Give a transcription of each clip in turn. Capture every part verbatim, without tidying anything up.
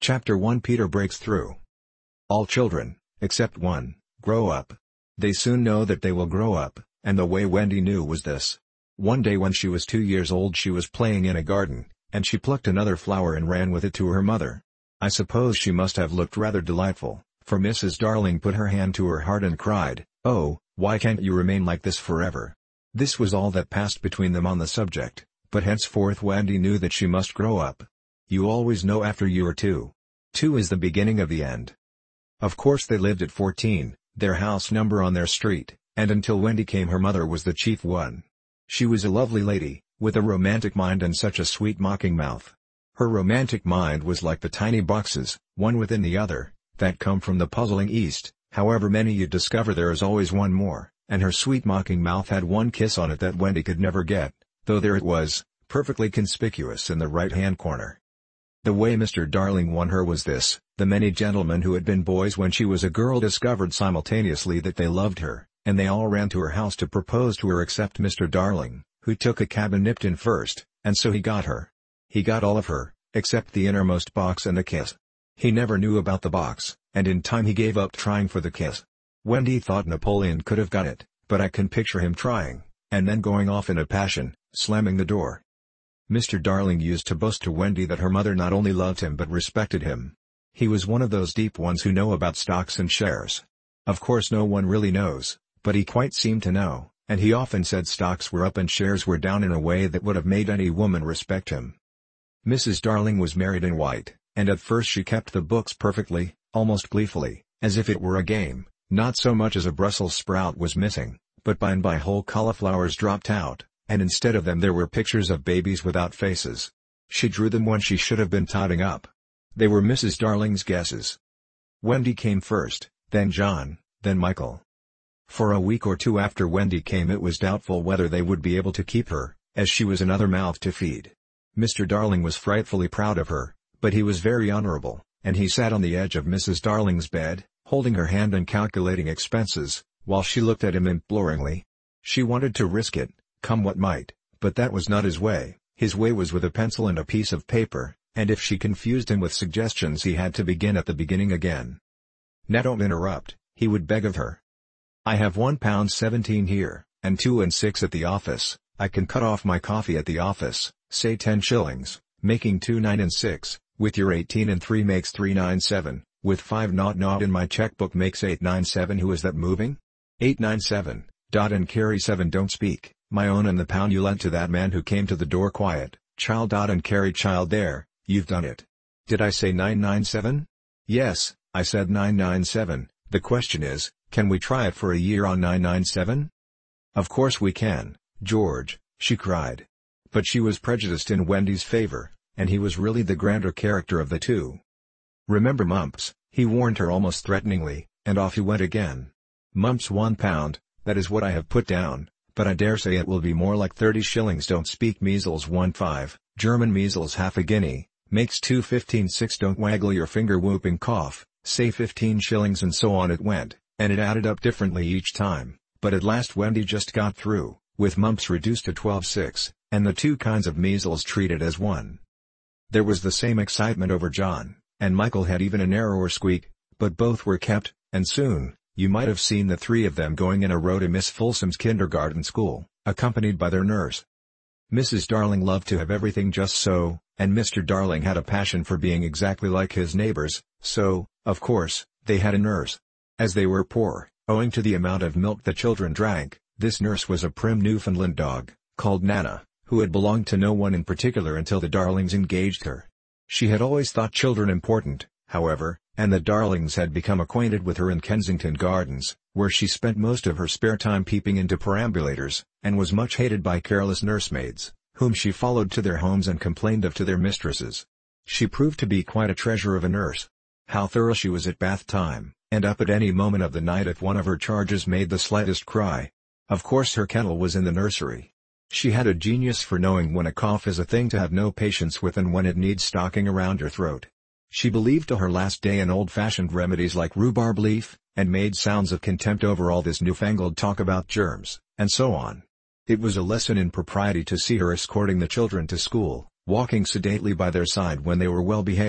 Chapter one Peter breaks through. All children, except one, grow up. They soon know that they will grow up, and the way Wendy knew was this. One day when she was two years old she was playing in a garden, and she plucked another flower and ran with it to her mother. I suppose she must have looked rather delightful, for Missus Darling put her hand to her heart and cried, "Oh, why can't you remain like this forever?" This was all that passed between them on the subject, but henceforth Wendy knew that she must grow up. You always know after you are two. Two is the beginning of the end. Of course they lived at fourteen, their house number on their street, and until Wendy came her mother was the chief one. She was a lovely lady, with a romantic mind and such a sweet mocking mouth. Her romantic mind was like the tiny boxes, one within the other, that come from the puzzling East. However many you discover there is always one more, and her sweet mocking mouth had one kiss on it that Wendy could never get, though there it was, perfectly conspicuous in the right-hand corner. The way Mister Darling won her was this: the many gentlemen who had been boys when she was a girl discovered simultaneously that they loved her, and they all ran to her house to propose to her except Mister Darling, who took a cab and nipped in first, and so he got her. He got all of her, except the innermost box and a kiss. He never knew about the box, and in time he gave up trying for the kiss. Wendy thought Napoleon could have got it, but I can picture him trying, and then going off in a passion, slamming the door. Mister Darling used to boast to Wendy that her mother not only loved him but respected him. He was one of those deep ones who know about stocks and shares. Of course no one really knows, but he quite seemed to know, and he often said stocks were up and shares were down in a way that would have made any woman respect him. Missus Darling was married in white, and at first she kept the books perfectly, almost gleefully, as if it were a game. Not so much as a Brussels sprout was missing, but by and by whole cauliflowers dropped out, and instead of them there were pictures of babies without faces. She drew them when she should have been totting up. They were Missus Darling's guesses. Wendy came first, then John, then Michael. For a week or two after Wendy came it was doubtful whether they would be able to keep her, as she was another mouth to feed. Mister Darling was frightfully proud of her, but he was very honorable, and he sat on the edge of Missus Darling's bed, holding her hand and calculating expenses, while she looked at him imploringly. She wanted to risk it, come what might, but that was not his way. His way was with a pencil and a piece of paper, and if she confused him with suggestions he had to begin at the beginning again. "Now don't interrupt," he would beg of her. "I have one pound seventeen here, and two and six at the office. I can cut off my coffee at the office, say ten shillings, making two nine and six, with your eighteen and three makes three nine seven, with five naught naught in my checkbook makes eight nine seven. Who is that moving? eight nine seven, dot and carry seven don't speak. My own and the pound you lent to that man who came to the door quiet, child dot and carry child there, you've done it. Did I say nine nine seven? Yes, I said nine nine seven, the question is, can we try it for a year on nine nine seven? Of course we can, George, she cried. But she was prejudiced in Wendy's favor, and he was really the grander character of the two. Remember Mumps, he warned her almost threateningly, and off he went again. Mumps one pound, that is what I have put down. But I dare say it will be more like thirty shillings. Don't speak. Measles one five, German measles half a guinea, makes two fifteen six. Don't waggle your finger. Whooping cough, say fifteen shillings. And so on it went, and it added up differently each time, but at last Wendy just got through, with mumps reduced to twelve six, and the two kinds of measles treated as one. There was the same excitement over John, and Michael had even a narrower squeak, but both were kept, and soon, you might have seen the three of them going in a row to Miss Folsom's kindergarten school, accompanied by their nurse. Missus Darling loved to have everything just so, and Mister Darling had a passion for being exactly like his neighbors, so, of course, they had a nurse. As they were poor, owing to the amount of milk the children drank, this nurse was a prim Newfoundland dog, called Nana, who had belonged to no one in particular until the Darlings engaged her. She had always thought children important, however, and the Darlings had become acquainted with her in Kensington Gardens, where she spent most of her spare time peeping into perambulators, and was much hated by careless nursemaids, whom she followed to their homes and complained of to their mistresses. She proved to be quite a treasure of a nurse. How thorough she was at bath time, and up at any moment of the night if one of her charges made the slightest cry. Of course her kennel was in the nursery. She had a genius for knowing when a cough is a thing to have no patience with and when it needs stocking around your throat. She believed to her last day in old-fashioned remedies like rhubarb leaf, and made sounds of contempt over all this newfangled talk about germs, and so on. It was a lesson in propriety to see her escorting the children to school, walking sedately by their side when they were well behaved,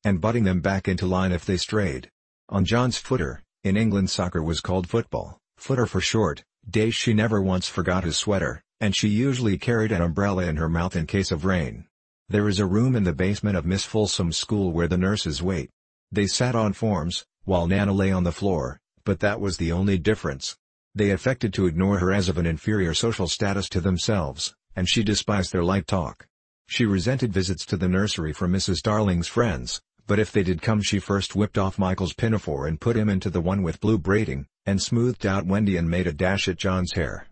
and butting them back into line if they strayed. On John's footer, in England soccer was called football, footer for short, days she never once forgot his sweater, and she usually carried an umbrella in her mouth in case of rain. There is a room in the basement of Miss Folsom's school where the nurses wait. They sat on forms, while Nana lay on the floor, but that was the only difference. They affected to ignore her as of an inferior social status to themselves, and she despised their light talk. She resented visits to the nursery from Missus Darling's friends, but if they did come she first whipped off Michael's pinafore and put him into the one with blue braiding, and smoothed out Wendy and made a dash at John's hair.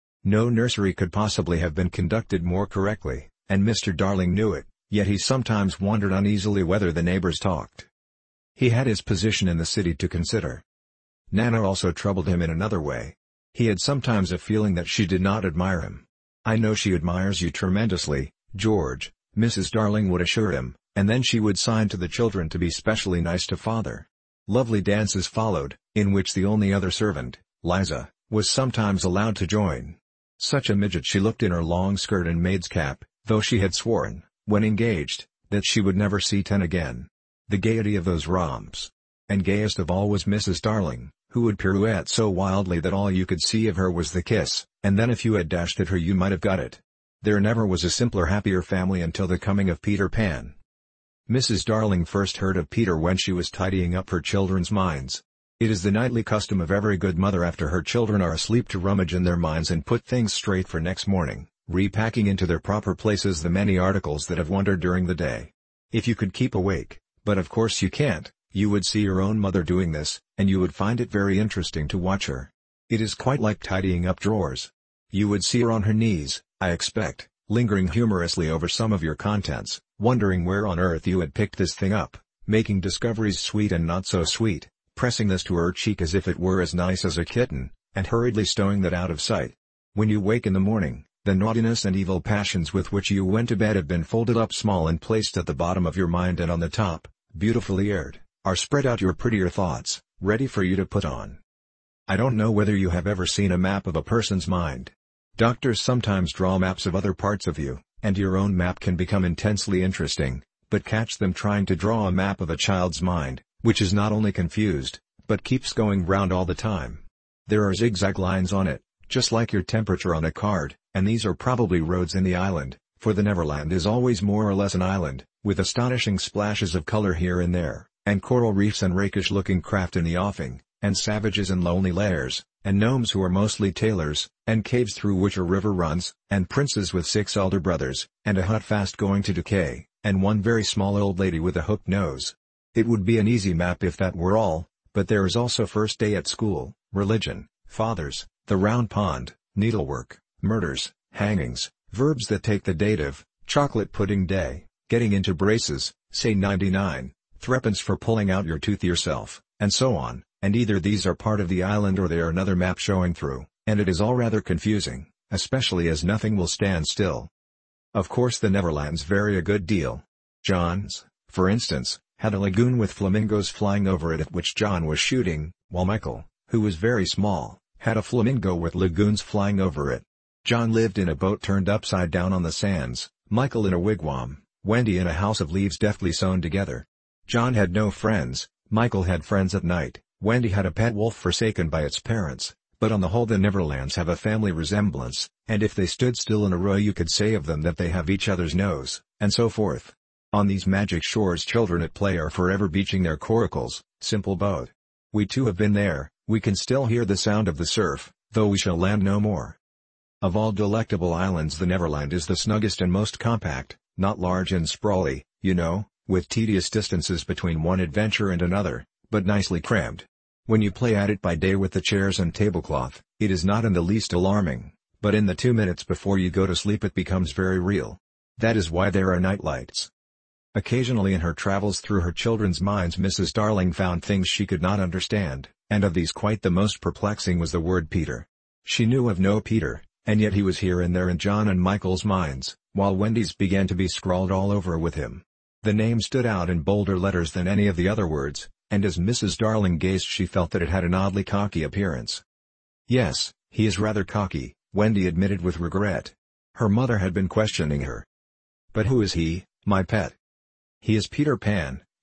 No nursery could possibly have been conducted more correctly, and Mister Darling knew it, yet he sometimes wondered uneasily whether the neighbors talked. He had his position in the city to consider. Nana also troubled him in another way. He had sometimes a feeling that she did not admire him. "I know she admires you tremendously, George," Missus Darling would assure him, and then she would sign to the children to be specially nice to father. Lovely dances followed, in which the only other servant, Liza, was sometimes allowed to join. Such a midget she looked in her long skirt and maid's cap, though she had sworn, when engaged, that she would never see ten again. The gaiety of those romps! And gayest of all was Missus Darling, who would pirouette so wildly that all you could see of her was the kiss, and then if you had dashed at her you might have got it. There never was a simpler happier family until the coming of Peter Pan. Missus Darling first heard of Peter when she was tidying up her children's minds. It is the nightly custom of every good mother after her children are asleep to rummage in their minds and put things straight for next morning, repacking into their proper places the many articles that have wandered during the day. If you could keep awake, but of course you can't, you would see your own mother doing this, and you would find it very interesting to watch her. It is quite like tidying up drawers. You would see her on her knees, I expect, lingering humorously over some of your contents, wondering where on earth you had picked this thing up, making discoveries sweet and not so sweet, pressing this to her cheek as if it were as nice as a kitten, and hurriedly stowing that out of sight. When you wake in the morning, the naughtiness and evil passions with which you went to bed have been folded up small and placed at the bottom of your mind, and on the top, beautifully aired, are spread out your prettier thoughts, ready for you to put on. I don't know whether you have ever seen a map of a person's mind. Doctors sometimes draw maps of other parts of you, and your own map can become intensely interesting, but catch them trying to draw a map of a child's mind, which is not only confused, but keeps going round all the time. There are zigzag lines on it, just like your temperature on a card, and these are probably roads in the island, for the Neverland is always more or less an island, with astonishing splashes of color here and there, and coral reefs and rakish-looking craft in the offing, and savages in lonely lairs, and gnomes who are mostly tailors, and caves through which a river runs, and princes with six elder brothers, and a hut fast going to decay, and one very small old lady with a hooked nose. It would be an easy map if that were all, but there is also first day at school, religion, fathers, the round pond, needlework, murders, hangings, verbs that take the dative, chocolate pudding day, getting into braces, say ninety-nine, threepence for pulling out your tooth yourself, and so on, and either these are part of the island or they are another map showing through, and it is all rather confusing, especially as nothing will stand still. Of course the Neverlands vary a good deal. John's, for instance, had a lagoon with flamingos flying over it at which John was shooting, while Michael, who was very small, had a flamingo with lagoons flying over it. John lived in a boat turned upside down on the sands, Michael in a wigwam, Wendy in a house of leaves deftly sewn together. John had no friends, Michael had friends at night, Wendy had a pet wolf forsaken by its parents, but on the whole the Neverlands have a family resemblance, and if they stood still in a row you could say of them that they have each other's nose, and so forth. On these magic shores children at play are forever beaching their coracles, simple boat. We too have been there, we can still hear the sound of the surf, though we shall land no more. Of all delectable islands the Neverland is the snuggest and most compact, not large and sprawly, you know, with tedious distances between one adventure and another, but nicely crammed. When you play at it by day with the chairs and tablecloth, it is not in the least alarming, but in the two minutes before you go to sleep it becomes very real. That is why there are night lights. Occasionally in her travels through her children's minds Missus Darling found things she could not understand, and of these quite the most perplexing was the word Peter. She knew of no Peter, and yet he was here and there in John and Michael's minds, while Wendy's began to be scrawled all over with him. The name stood out in bolder letters than any of the other words, and as Missus Darling gazed she felt that it had an oddly cocky appearance. Yes, he is rather cocky, Wendy admitted with regret. Her mother had been questioning her. But who is he, my pet? He is Peter Pan,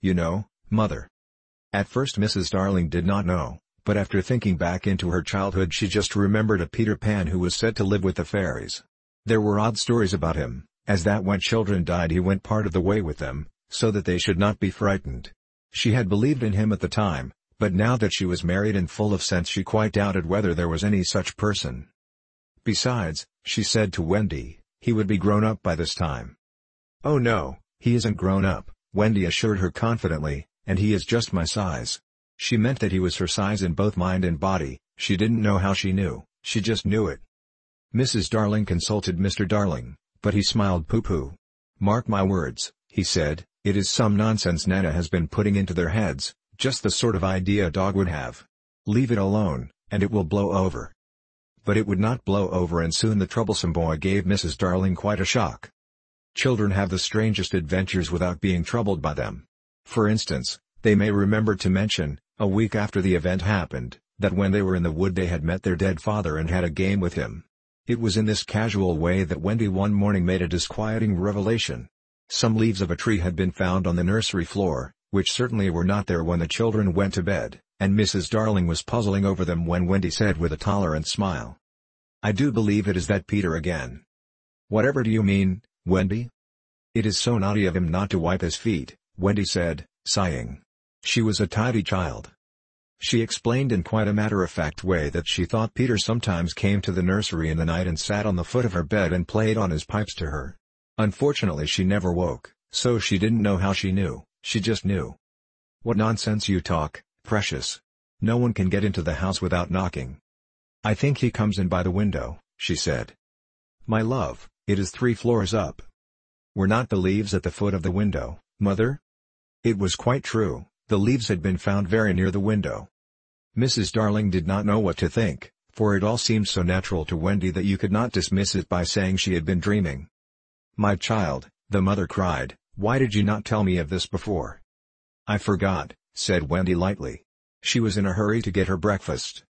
you know, Mother." At first Missus Darling did not know, but after thinking back into her childhood she just remembered a Peter Pan who was said to live with the fairies. There were odd stories about him, as that when children died he went part of the way with them, so that they should not be frightened. She had believed in him at the time, but now that she was married and full of sense she quite doubted whether there was any such person. Besides, she said to Wendy, he would be grown up by this time. "Oh no, he isn't grown up," Wendy assured her confidently, "and he is just my size." She meant that he was her size in both mind and body. She didn't know how she knew, she just knew it. Missus Darling consulted Mister Darling, but he smiled pooh-pooh. "Mark my words," he said, "it is some nonsense Nana has been putting into their heads, just the sort of idea a dog would have. Leave it alone, and it will blow over." But it would not blow over, and soon the troublesome boy gave Missus Darling quite a shock. Children have the strangest adventures without being troubled by them. For instance, they may remember to mention, a week after the event happened, that when they were in the wood they had met their dead father and had a game with him. It was in this casual way that Wendy one morning made a disquieting revelation. Some leaves of a tree had been found on the nursery floor, which certainly were not there when the children went to bed, and Missus Darling was puzzling over them when Wendy said with a tolerant smile, "I do believe it is that Peter again." "Whatever do you mean, Wendy?" "It is so naughty of him not to wipe his feet," Wendy said, sighing. She was a tidy child. She explained in quite a matter-of-fact way that she thought Peter sometimes came to the nursery in the night and sat on the foot of her bed and played on his pipes to her. Unfortunately she never woke, so she didn't know how she knew, she just knew. "What nonsense you talk, precious. No one can get into the house without knocking." "I think he comes in by the window," she said. "My love, it is three floors up." "Were not the leaves at the foot of the window, Mother?" It was quite true, the leaves had been found very near the window. Missus Darling did not know what to think, for it all seemed so natural to Wendy that you could not dismiss it by saying she had been dreaming. "My child," the mother cried, "why did you not tell me of this before?" "I forgot," said Wendy lightly. She was in a hurry to get her breakfast.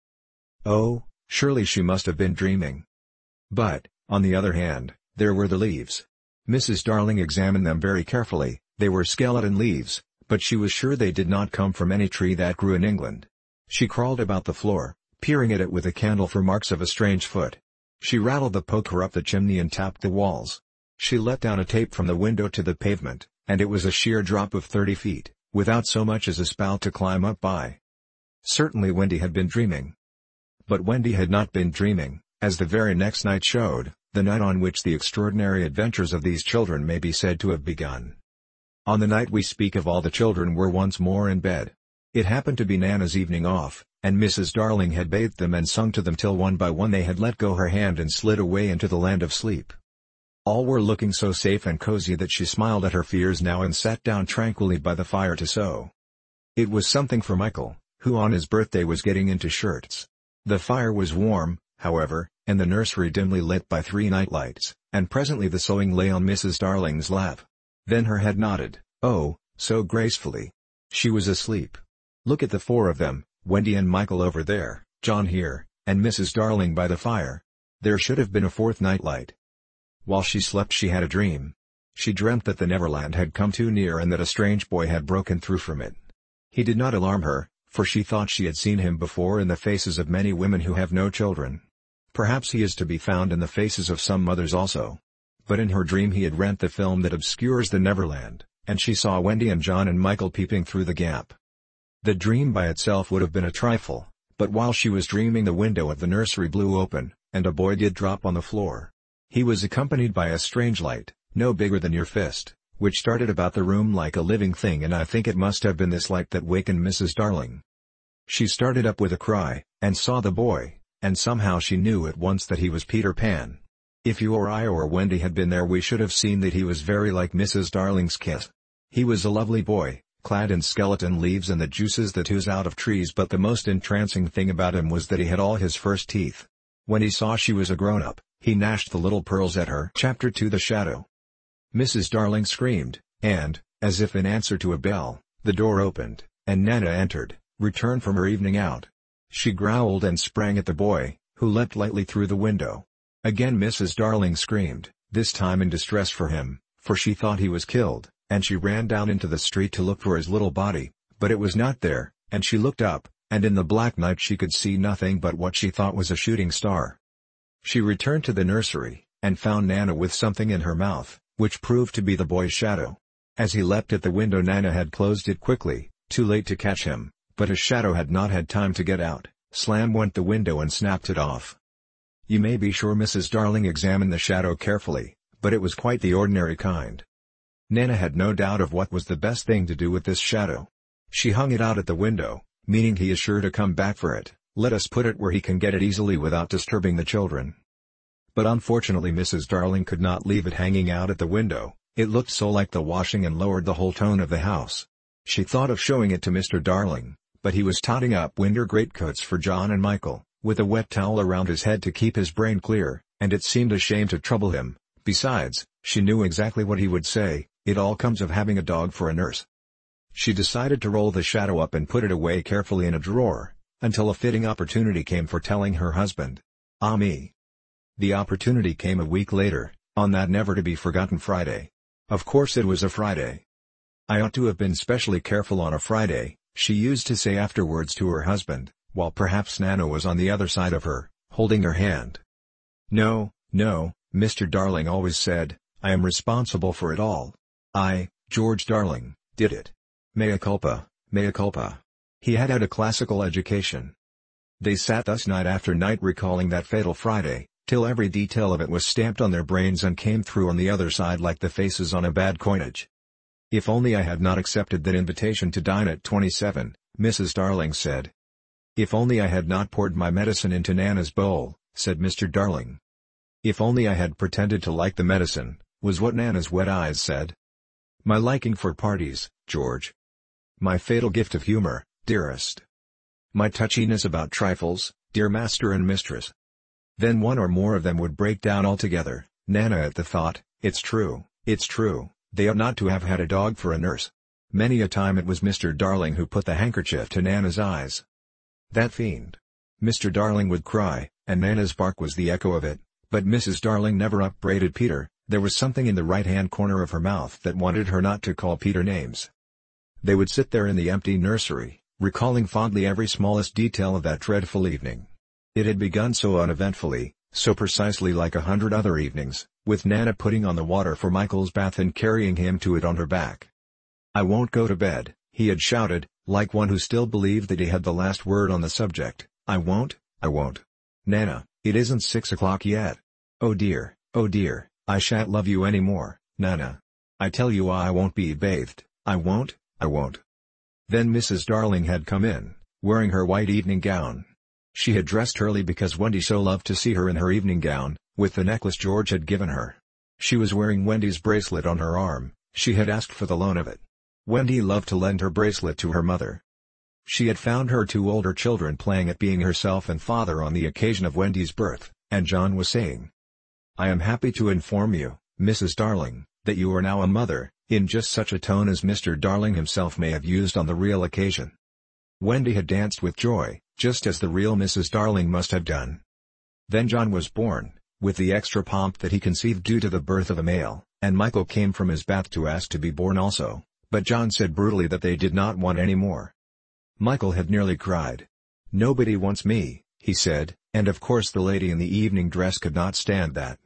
Oh, surely she must have been dreaming. But, on the other hand, there were the leaves. Missus Darling examined them very carefully. They were skeleton leaves, but she was sure they did not come from any tree that grew in England. She crawled about the floor, peering at it with a candle for marks of a strange foot. She rattled the poker up the chimney and tapped the walls. She let down a tape from the window to the pavement, and it was a sheer drop of thirty feet, without so much as a spout to climb up by. Certainly Wendy had been dreaming. But Wendy had not been dreaming, as the very next night showed, the night on which the extraordinary adventures of these children may be said to have begun. On the night we speak of all the children were once more in bed. It happened to be Nana's evening off, and Missus Darling had bathed them and sung to them till one by one they had let go her hand and slid away into the land of sleep. All were looking so safe and cozy that she smiled at her fears now and sat down tranquilly by the fire to sew. It was something for Michael, who on his birthday was getting into shirts. The fire was warm, however, and the nursery dimly lit by three night lights, and presently the sewing lay on Missus Darling's lap. Then her head nodded, oh, so gracefully. She was asleep. Look at the four of them, Wendy and Michael over there, John here, and Missus Darling by the fire. There should have been a fourth nightlight. While she slept she had a dream. She dreamt that the Neverland had come too near and that a strange boy had broken through from it. He did not alarm her, for she thought she had seen him before in the faces of many women who have no children. Perhaps he is to be found in the faces of some mothers also. But in her dream he had rent the film that obscures the Neverland, and she saw Wendy and John and Michael peeping through the gap. The dream by itself would have been a trifle, but while she was dreaming the window of the nursery blew open, and a boy did drop on the floor. He was accompanied by a strange light, no bigger than your fist, which started about the room like a living thing, and I think it must have been this light that wakened Missus Darling. She started up with a cry, and saw the boy, and somehow she knew at once that he was Peter Pan. If you or I or Wendy had been there we should have seen that he was very like Missus Darling's kit. He was a lovely boy, clad in skeleton leaves and the juices that ooze out of trees, but the most entrancing thing about him was that he had all his first teeth. When he saw she was a grown-up, he gnashed the little pearls at her. Chapter two The Shadow. Missus Darling screamed, and, as if in answer to a bell, the door opened, and Nana entered, returned from her evening out. She growled and sprang at the boy, who leapt lightly through the window. Again Missus Darling screamed, this time in distress for him, for she thought he was killed, and she ran down into the street to look for his little body, but it was not there, and she looked up, and in the black night she could see nothing but what she thought was a shooting star. She returned to the nursery, and found Nana with something in her mouth, which proved to be the boy's shadow. As he leapt at the window, Nana had closed it quickly, too late to catch him, but his shadow had not had time to get out. Slam went the window and snapped it off. You may be sure Missus Darling examined the shadow carefully, but it was quite the ordinary kind. Nana had no doubt of what was the best thing to do with this shadow. She hung it out at the window, meaning he is sure to come back for it. Let us put it where he can get it easily without disturbing the children. But unfortunately Missus Darling could not leave it hanging out at the window. It looked so like the washing and lowered the whole tone of the house. She thought of showing it to Mister Darling, but he was totting up winter greatcoats for John and Michael, with a wet towel around his head to keep his brain clear, and it seemed a shame to trouble him. Besides, she knew exactly what he would say, it all comes of having a dog for a nurse. She decided to roll the shadow up and put it away carefully in a drawer, until a fitting opportunity came for telling her husband. Ah me! The opportunity came a week later, on that never-to-be-forgotten Friday. Of course it was a Friday. I ought to have been specially careful on a Friday, she used to say afterwards to her husband, while perhaps Nana was on the other side of her, holding her hand. No, no, Mister Darling always said, I am responsible for it all. I, George Darling, did it. Mea culpa, mea culpa. He had had a classical education. They sat thus night after night recalling that fatal Friday, till every detail of it was stamped on their brains and came through on the other side like the faces on a bad coinage. If only I had not accepted that invitation to dine at twenty-seven, Missus Darling said. If only I had not poured my medicine into Nana's bowl, said Mister Darling. If only I had pretended to like the medicine, was what Nana's wet eyes said. My liking for parties, George. My fatal gift of humor, dearest. My touchiness about trifles, dear master and mistress. Then one or more of them would break down altogether. Nana at the thought, it's true, it's true, they ought not to have had a dog for a nurse. Many a time it was Mister Darling who put the handkerchief to Nana's eyes. That fiend. Mister Darling would cry, and Nana's bark was the echo of it, but Missus Darling never upbraided Peter. There was something in the right-hand corner of her mouth that wanted her not to call Peter names. They would sit there in the empty nursery, recalling fondly every smallest detail of that dreadful evening. It had begun so uneventfully, so precisely like a hundred other evenings, with Nana putting on the water for Michael's bath and carrying him to it on her back. I won't go to bed, he had shouted, like one who still believed that he had the last word on the subject. I won't, I won't. Nana, it isn't six o'clock yet. Oh dear, oh dear, I shan't love you any more, Nana. I tell you I won't be bathed, I won't, I won't. Then Missus Darling had come in, wearing her white evening gown. She had dressed early because Wendy so loved to see her in her evening gown, with the necklace George had given her. She was wearing Wendy's bracelet on her arm, she had asked for the loan of it. Wendy loved to lend her bracelet to her mother. She had found her two older children playing at being herself and father on the occasion of Wendy's birth, and John was saying, I am happy to inform you, Missus Darling, that you are now a mother, in just such a tone as Mister Darling himself may have used on the real occasion. Wendy had danced with joy, just as the real Missus Darling must have done. Then John was born, with the extra pomp that he conceived due to the birth of a male, and Michael came from his bath to ask to be born also, but John said brutally that they did not want any more. Michael had nearly cried. Nobody wants me, he said, and of course the lady in the evening dress could not stand that.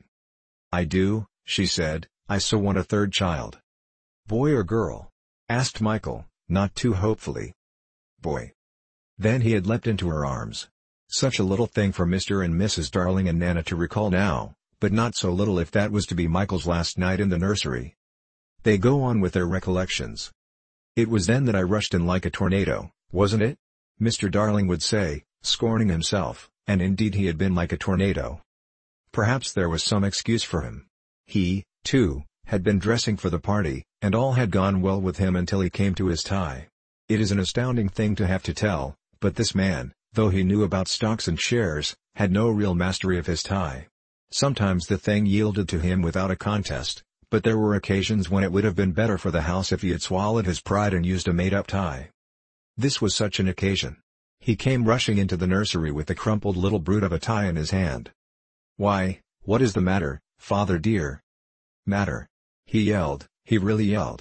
I do, she said, I so want a third child. Boy or girl? Asked Michael, not too hopefully. Boy. Then he had leapt into her arms. Such a little thing for Mister and Missus Darling and Nana to recall now, but not so little if that was to be Michael's last night in the nursery. They go on with their recollections. It was then that I rushed in like a tornado, wasn't it? Mister Darling would say, scorning himself, and indeed he had been like a tornado. Perhaps there was some excuse for him. He, too, had been dressing for the party, and all had gone well with him until he came to his tie. It is an astounding thing to have to tell, but this man, though he knew about stocks and shares, had no real mastery of his tie. Sometimes the thing yielded to him without a contest, but there were occasions when it would have been better for the house if he had swallowed his pride and used a made-up tie. This was such an occasion. He came rushing into the nursery with the crumpled little brute of a tie in his hand. Why, what is the matter, father dear? Matter? He yelled, he really yelled.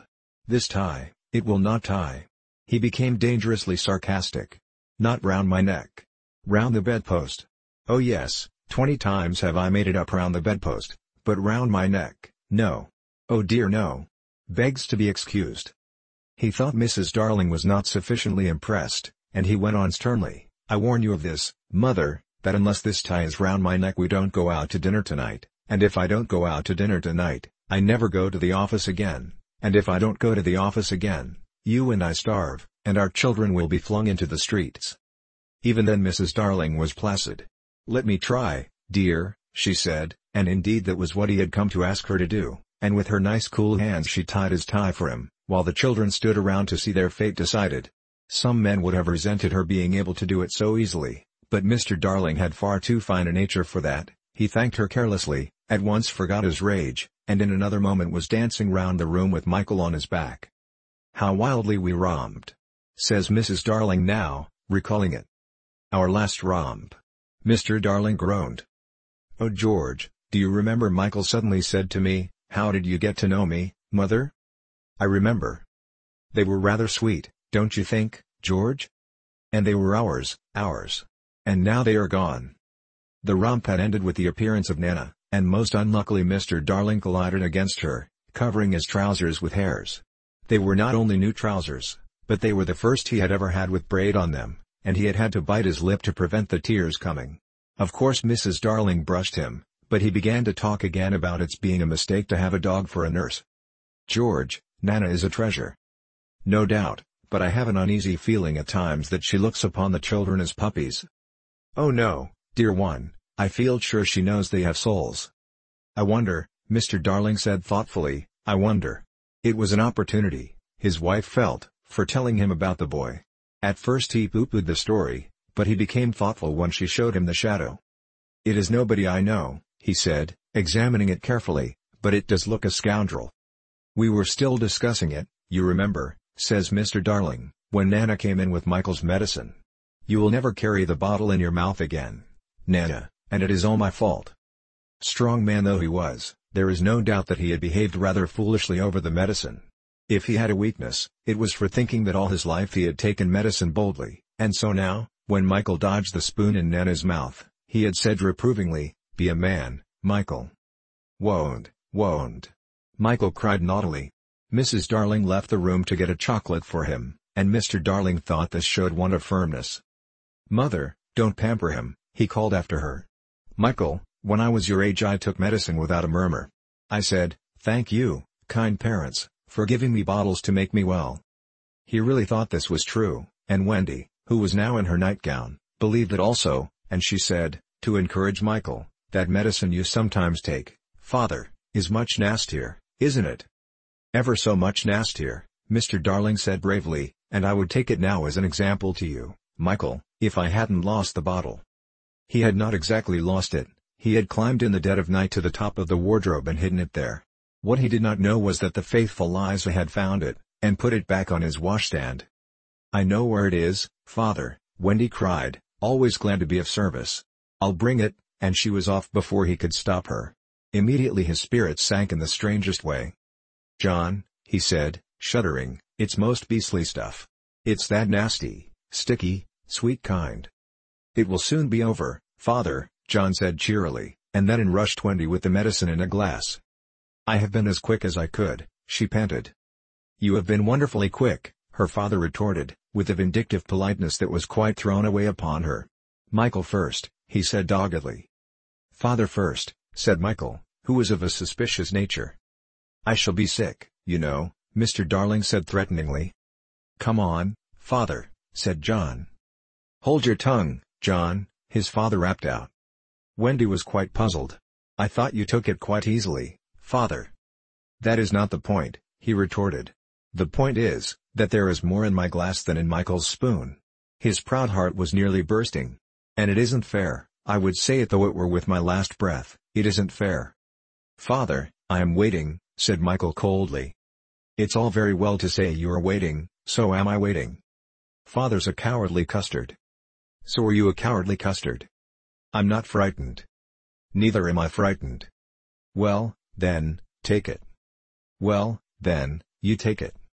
This tie, it will not tie." He became dangerously sarcastic. "Not round my neck. Round the bedpost. Oh yes, twenty times have I made it up round the bedpost, but round my neck, no. Oh dear no. Begs to be excused." He thought Missus Darling was not sufficiently impressed, and he went on sternly, "I warn you of this, Mother, that unless this tie is round my neck we don't go out to dinner tonight, and if I don't go out to dinner tonight, I never go to the office again, and if I don't go to the office again, you and I starve, and our children will be flung into the streets." Even then Missus Darling was placid. "Let me try, dear," she said, and indeed that was what he had come to ask her to do, and with her nice cool hands she tied his tie for him, while the children stood around to see their fate decided. Some men would have resented her being able to do it so easily, but Mister Darling had far too fine a nature for that. He thanked her carelessly, at once forgot his rage, and in another moment was dancing round the room with Michael on his back. "How wildly we romped," says Missus Darling now, recalling it. "Our last romp." Mister Darling groaned. "Oh George, do you remember?" Michael suddenly said to me. "How did you get to know me, Mother?" "I remember. They were rather sweet, don't you think, George? And they were ours, ours. And now they are gone." The romp had ended with the appearance of Nana, and most unluckily Mister Darling collided against her, covering his trousers with hairs. They were not only new trousers, but they were the first he had ever had with braid on them, and he had had to bite his lip to prevent the tears coming. Of course Missus Darling brushed him, but he began to talk again about its being a mistake to have a dog for a nurse. "George, Nana is a treasure." "No doubt, but I have an uneasy feeling at times that she looks upon the children as puppies." "Oh no, dear one, I feel sure she knows they have souls." "I wonder," Mister Darling said thoughtfully, "I wonder." It was an opportunity, his wife felt, for telling him about the boy. At first he pooh-poohed the story, but he became thoughtful when she showed him the shadow. "It is nobody I know," he said, examining it carefully, "but it does look a scoundrel." "We were still discussing it, you remember," says Mister Darling, "when Nana came in with Michael's medicine. You will never carry the bottle in your mouth again, Nana, and it is all my fault." Strong man though he was, there is no doubt that he had behaved rather foolishly over the medicine. If he had a weakness, it was for thinking that all his life he had taken medicine boldly, and so now, when Michael dodged the spoon in Nana's mouth, he had said reprovingly, "Be a man, Michael." "Won't, won't." Michael cried naughtily. Missus Darling left the room to get a chocolate for him, and Mister Darling thought this showed want of firmness. "Mother, don't pamper him," he called after her. "Michael, when I was your age I took medicine without a murmur. I said, 'Thank you, kind parents, for giving me bottles to make me well.'" He really thought this was true, and Wendy, who was now in her nightgown, believed it also, and she said, to encourage Michael, "That medicine you sometimes take, Father, is much nastier, isn't it?" "Ever so much nastier," Mister Darling said bravely, "and I would take it now as an example to you, Michael, if I hadn't lost the bottle." He had not exactly lost it, he had climbed in the dead of night to the top of the wardrobe and hidden it there. What he did not know was that the faithful Liza had found it, and put it back on his washstand. "I know where it is, Father," Wendy cried, always glad to be of service. "I'll bring it," and she was off before he could stop her. Immediately his spirits sank in the strangest way. "John," he said, shuddering, "it's most beastly stuff. It's that nasty, sticky, sweet kind." "It will soon be over, Father," John said cheerily, and then in rushed Wendy with the medicine in a glass. "I have been as quick as I could," she panted. "You have been wonderfully quick," her father retorted, with a vindictive politeness that was quite thrown away upon her. "Michael first," he said doggedly. "Father first," said Michael, who was of a suspicious nature. "I shall be sick, you know," Mister Darling said threateningly. "Come on, Father," said John. "Hold your tongue, John," his father rapped out. Wendy was quite puzzled. "I thought you took it quite easily, Father." "That is not the point," he retorted. "The point is, that there is more in my glass than in Michael's spoon." His proud heart was nearly bursting. "And it isn't fair, I would say it though it were with my last breath, it isn't fair." "Father, I am waiting," said Michael coldly. "It's all very well to say you are waiting, so am I waiting." "Father's a cowardly custard." "So are you a cowardly custard." "I'm not frightened." "Neither am I frightened." "Well, then, take it." "Well, then, you take it."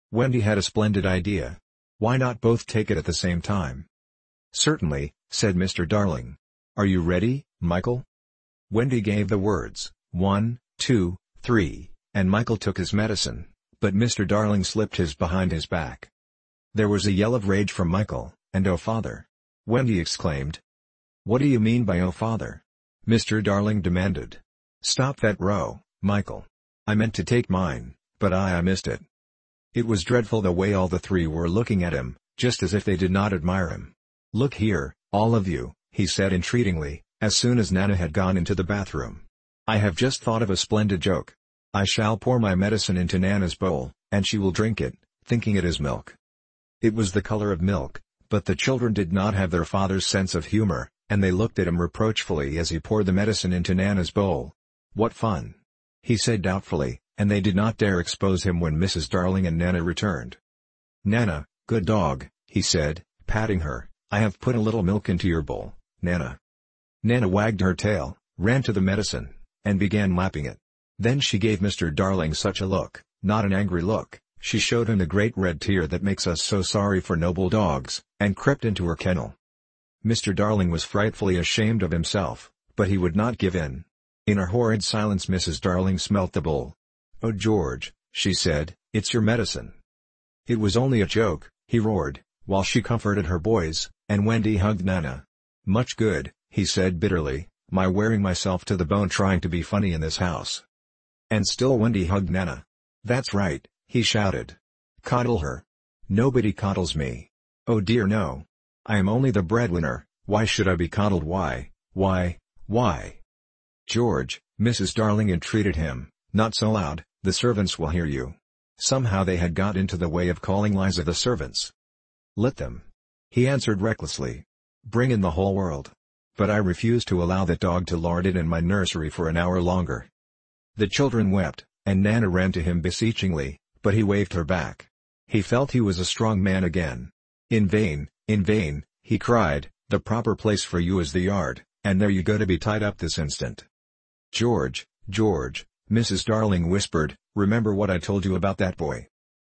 Wendy had a splendid idea. Why not both take it at the same time? "Certainly," said Mister Darling. "Are you ready, Michael?" Wendy gave the words, one, two, three, and Michael took his medicine, but Mister Darling slipped his behind his back. There was a yell of rage from Michael, and "Oh, father!" Wendy exclaimed. "What do you mean by 'oh, father'?" Mister Darling demanded. "Stop that row, Michael. I meant to take mine, but I I missed it." It was dreadful the way all the three were looking at him, just as if they did not admire him. "Look here, all of you," he said entreatingly, as soon as Nana had gone into the bathroom. "I have just thought of a splendid joke. I shall pour my medicine into Nana's bowl, and she will drink it, thinking it is milk." It was the color of milk, but the children did not have their father's sense of humor, and they looked at him reproachfully as he poured the medicine into Nana's bowl. "What fun!" he said doubtfully, and they did not dare expose him when Missus Darling and Nana returned. "Nana, good dog," he said, patting her, "I have put a little milk into your bowl, Nana." Nana wagged her tail, ran to the medicine, and began lapping it. Then she gave Mister Darling such a look, not an angry look, she showed him the great red tear that makes us so sorry for noble dogs, and crept into her kennel. Mister Darling was frightfully ashamed of himself, but he would not give in. In a horrid silence Missus Darling smelt the bowl. "Oh, George," she said, "it's your medicine." "It was only a joke," he roared, while she comforted her boys, and Wendy hugged Nana. "Much good," he said bitterly, "my wearing myself to the bone trying to be funny in this house." And still Wendy hugged Nana. "That's right," he shouted. "Coddle her." "Nobody coddles me. Oh dear no. I am only the breadwinner, why should I be coddled? Why, why, why?" "George," Missus Darling entreated him, "not so loud, the servants will hear you." Somehow they had got into the way of calling Liza the servants. "Let them," he answered recklessly. "Bring in the whole world. But I refuse to allow that dog to lord it in my nursery for an hour longer." The children wept, and Nana ran to him beseechingly, but he waved her back. He felt he was a strong man again. "In vain, in vain," he cried, "the proper place for you is the yard, and there you go to be tied up this instant." "George, George," Missus Darling whispered, "remember what I told you about that boy."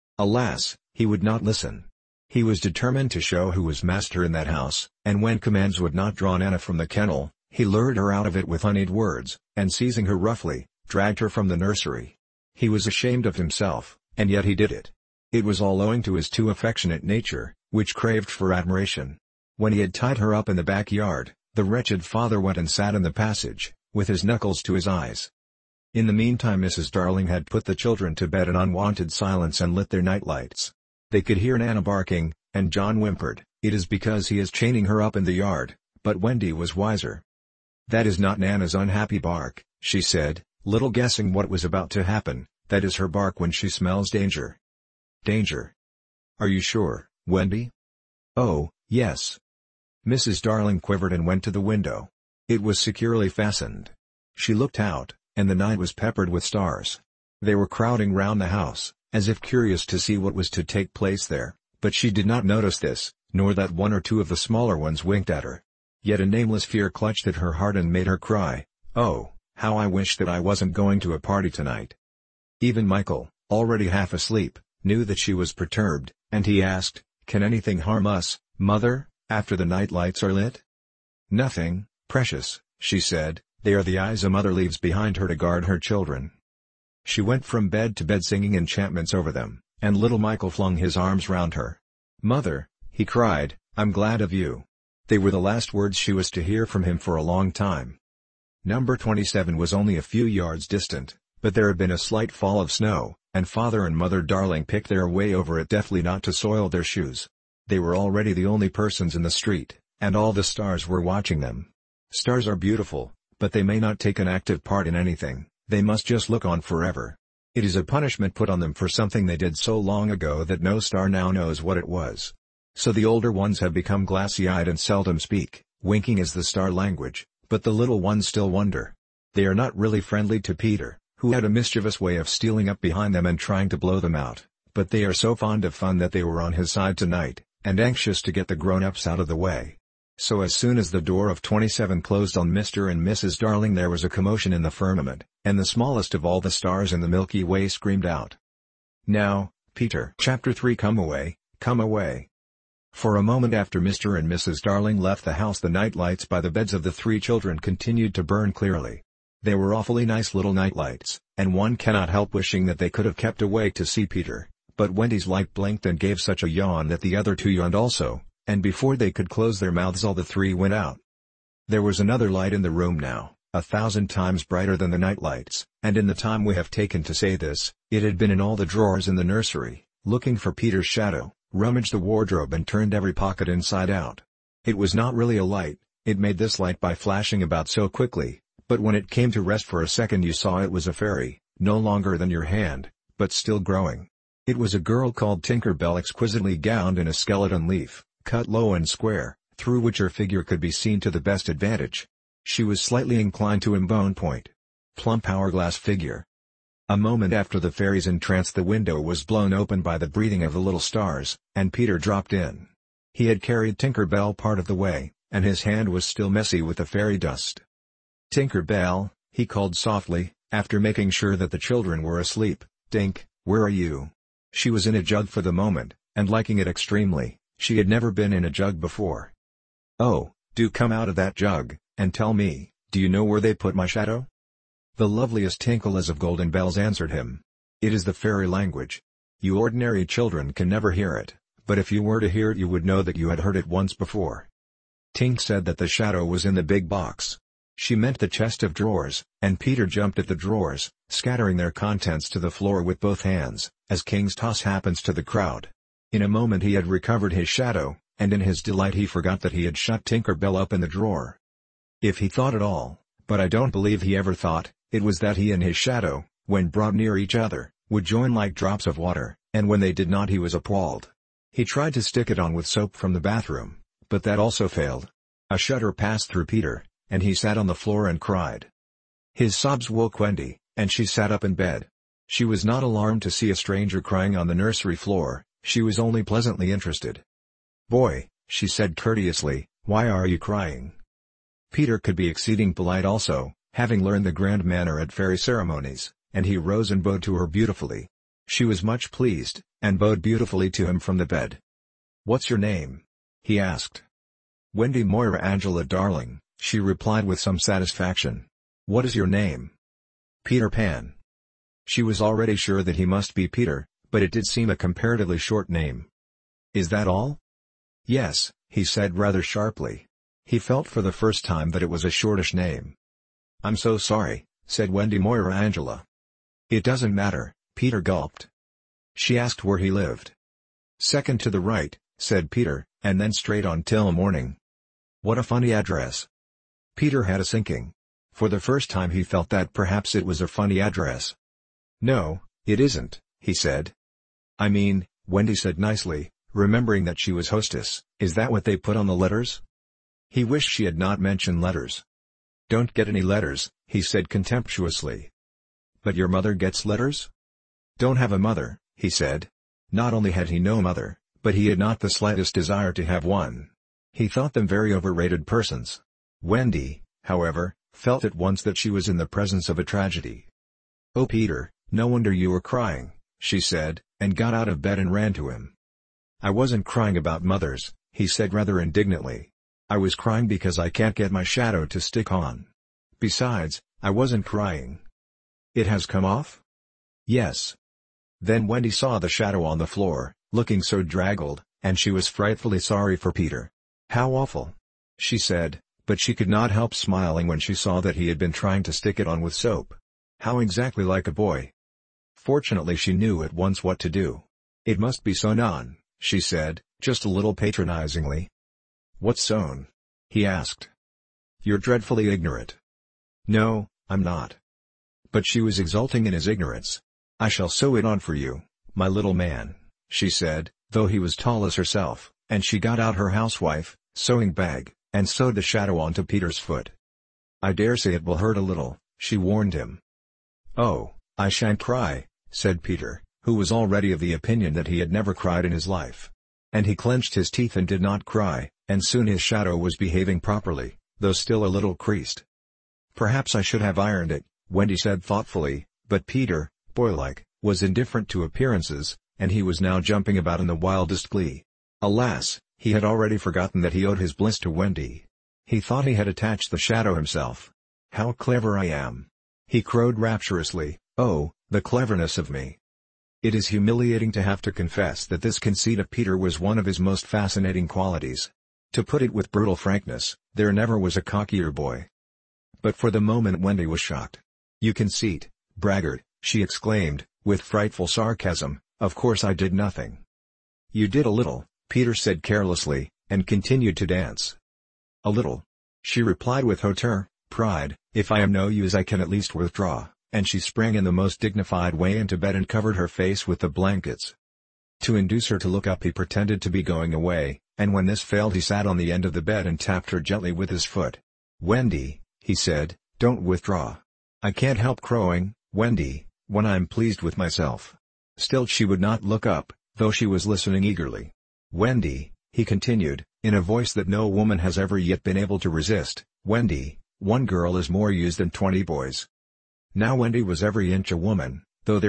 Alas, he would not listen. He was determined to show who was master in that house, and when commands would not draw Nana from the kennel, he lured her out of it with honeyed words, and seizing her roughly, dragged her from the nursery. He was ashamed of himself, and yet he did it. It was all owing to his too affectionate nature, which craved for admiration. When he had tied her up in the backyard, the wretched father went and sat in the passage, with his knuckles to his eyes. In the meantime Missus Darling had put the children to bed in unwonted silence and lit their night lights. They could hear Nana barking, and John whimpered, "It is because he is chaining her up in the yard," but Wendy was wiser. "That is not Nana's unhappy bark," she said, little guessing what was about to happen, "that is her bark when she smells danger." "Danger? Are you sure, Wendy?" "Oh, yes." Missus Darling quivered and went to the window. It was securely fastened. She looked out, and the night was peppered with stars. They were crowding round the house, as if curious to see what was to take place there, but she did not notice this, nor that one or two of the smaller ones winked at her. Yet a nameless fear clutched at her heart and made her cry, "Oh, how I wish that I wasn't going to a party tonight." Even Michael, already half asleep, knew that she was perturbed, and he asked, "Can anything harm us, Mother, after the night lights are lit?" "Nothing, precious," she said, "they are the eyes a mother leaves behind her to guard her children." She went from bed to bed singing enchantments over them, and little Michael flung his arms round her. "Mother," he cried, "I'm glad of you." They were the last words she was to hear from him for a long time. Number twenty-seven was only a few yards distant, but there had been a slight fall of snow, and Father and Mother Darling picked their way over it deftly not to soil their shoes. They were already the only persons in the street, and all the stars were watching them. Stars are beautiful, but they may not take an active part in anything, they must just look on forever. It is a punishment put on them for something they did so long ago that no star now knows what it was. So the older ones have become glassy-eyed and seldom speak, winking is the star language, but the little ones still wonder. They are not really friendly to Peter, who had a mischievous way of stealing up behind them and trying to blow them out, but they are so fond of fun that they were on his side tonight, and anxious to get the grown-ups out of the way. So as soon as the door of twenty-seven closed on Mister and Missus Darling there was a commotion in the firmament, and the smallest of all the stars in the Milky Way screamed out. "Now, Peter. Chapter three. Come away, come away. For a moment after Mister and Missus Darling left the house, the night lights by the beds of the three children continued to burn clearly. They were awfully nice little night lights, and one cannot help wishing that they could have kept awake to see Peter, but Wendy's light blinked and gave such a yawn that the other two yawned also, and before they could close their mouths all the three went out. There was another light in the room now, a thousand times brighter than the night lights, and in the time we have taken to say this, it had been in all the drawers in the nursery, looking for Peter's shadow, rummaged the wardrobe and turned every pocket inside out. It was not really a light, it made this light by flashing about so quickly, but when it came to rest for a second you saw it was a fairy, no longer than your hand, but still growing. It was a girl called Tinker Bell, exquisitely gowned in a skeleton leaf, cut low and square, through which her figure could be seen to the best advantage. She was slightly inclined to imbone point. Plump hourglass figure. A moment after the fairy's entrance the window was blown open by the breathing of the little stars, and Peter dropped in. He had carried Tinker Bell part of the way, and his hand was still messy with the fairy dust. "Tinker Bell," he called softly, after making sure that the children were asleep, "Tink, where are you?" She was in a jug for the moment, and liking it extremely. She had never been in a jug before. "Oh, do come out of that jug, and tell me, do you know where they put my shadow?" The loveliest tinkle as of golden bells answered him. It is the fairy language. You ordinary children can never hear it, but if you were to hear it you would know that you had heard it once before. Tink said that the shadow was in the big box. She meant the chest of drawers, and Peter jumped at the drawers, scattering their contents to the floor with both hands, as king's toss happens to the crowd. In a moment he had recovered his shadow, and in his delight he forgot that he had shut Tinker Bell up in the drawer. If he thought at all, but I don't believe he ever thought, it was that he and his shadow, when brought near each other, would join like drops of water, and when they did not he was appalled. He tried to stick it on with soap from the bathroom, but that also failed. A shudder passed through Peter, and he sat on the floor and cried. His sobs woke Wendy, and she sat up in bed. She was not alarmed to see a stranger crying on the nursery floor, she was only pleasantly interested. "Boy," she said courteously, "why are you crying?" Peter could be exceeding polite also, having learned the grand manner at fairy ceremonies, and he rose and bowed to her beautifully. She was much pleased, and bowed beautifully to him from the bed. "What's your name?" he asked. "Wendy Moira Angela Darling," she replied with some satisfaction. "What is your name?" "Peter Pan." She was already sure that he must be Peter, but it did seem a comparatively short name. "Is that all?" "Yes," he said rather sharply. He felt for the first time that it was a shortish name. "I'm so sorry," said Wendy Moira Angela. "It doesn't matter," Peter gulped. She asked where he lived. "Second to the right," said Peter, "and then straight on till morning." "What a funny address." Peter had a sinking. For the first time he felt that perhaps it was a funny address. "No, it isn't," he said. "I mean," Wendy said nicely, remembering that she was hostess, "is that what they put on the letters?" He wished she had not mentioned letters. "Don't get any letters," he said contemptuously. "But your mother gets letters?" "Don't have a mother," he said. Not only had he no mother, but he had not the slightest desire to have one. He thought them very overrated persons. Wendy, however, felt at once that she was in the presence of a tragedy. "Oh Peter, no wonder you were crying," she said, and got out of bed and ran to him. "I wasn't crying about mothers," he said rather indignantly. "I was crying because I can't get my shadow to stick on. Besides, I wasn't crying." "It has come off?" "Yes." Then Wendy saw the shadow on the floor, looking so draggled, and she was frightfully sorry for Peter. "How awful," she said, but she could not help smiling when she saw that he had been trying to stick it on with soap. How exactly like a boy. Fortunately she knew at once what to do. "It must be sewn on," she said, just a little patronizingly. "What's sewn?" he asked. "You're dreadfully ignorant." "No, I'm not." But she was exulting in his ignorance. "I shall sew it on for you, my little man," she said, though he was tall as herself, and she got out her housewife, sewing bag, and sewed the shadow onto Peter's foot. "I dare say it will hurt a little," she warned him. "Oh, I shan't cry," said Peter, who was already of the opinion that he had never cried in his life. And he clenched his teeth and did not cry, and soon his shadow was behaving properly, though still a little creased. "Perhaps I should have ironed it," Wendy said thoughtfully, but Peter, boylike, was indifferent to appearances, and he was now jumping about in the wildest glee. Alas, he had already forgotten that he owed his bliss to Wendy. He thought he had attached the shadow himself. "How clever I am!" he crowed rapturously. "Oh, the cleverness of me!" It is humiliating to have to confess that this conceit of Peter was one of his most fascinating qualities. To put it with brutal frankness, there never was a cockier boy. But for the moment Wendy was shocked. "You conceit, braggart," she exclaimed, with frightful sarcasm. "Of course I did nothing." "You did a little," Peter said carelessly, and continued to dance. "A little," she replied with hauteur, pride. "If I am no use I can at least withdraw," and she sprang in the most dignified way into bed and covered her face with the blankets. To induce her to look up he pretended to be going away, and when this failed he sat on the end of the bed and tapped her gently with his foot. "Wendy," he said, "don't withdraw. I can't help crowing, Wendy, when I'm pleased with myself." Still she would not look up, though she was listening eagerly. "Wendy," he continued, in a voice that no woman has ever yet been able to resist, "Wendy, one girl is more use than twenty boys." Now Wendy was every inch a woman,